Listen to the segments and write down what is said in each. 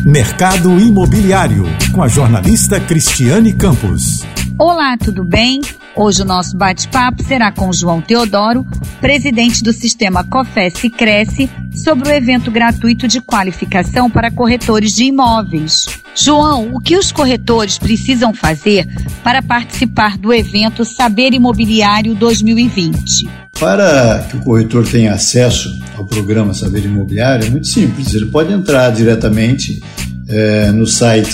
Mercado Imobiliário, com a jornalista Cristiane Campos. Olá, tudo bem? Hoje o nosso bate-papo será com João Teodoro, presidente do sistema Cofé-Sicredi, sobre o evento gratuito de qualificação para corretores de imóveis. João, o que os corretores precisam fazer para participar do evento Saber Imobiliário 2020? Para que o corretor tenha acesso ao programa Saber Imobiliário, é muito simples. Ele pode entrar diretamente no site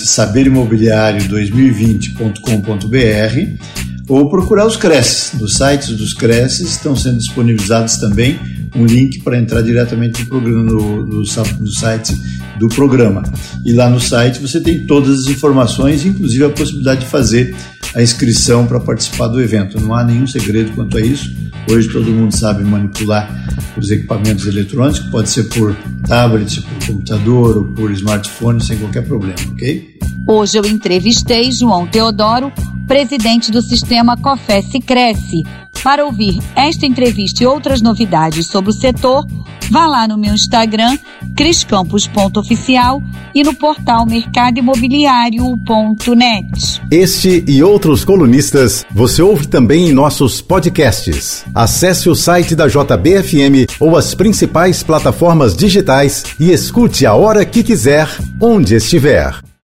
saberimobiliario2020.com.br ou procurar os CRECs. Nos sites dos CRECs estão sendo disponibilizados também um link para entrar diretamente no programa, no site do programa. E lá no site você tem todas as informações, inclusive a possibilidade de fazer a inscrição para participar do evento. Não há nenhum segredo quanto a isso. Hoje todo mundo sabe manipular os equipamentos eletrônicos, pode ser por tablet, por computador ou por smartphone, sem qualquer problema, ok? Hoje eu entrevistei João Teodoro, presidente do sistema Cofé-Sicredi. Para ouvir esta entrevista e outras novidades sobre o setor, vá lá no meu Instagram, criscampos.oficial, e no portal mercadoimobiliario.net. Este e outros colunistas você ouve também em nossos podcasts. Acesse o site da JBFM ou as principais plataformas digitais e escute a hora que quiser, onde estiver.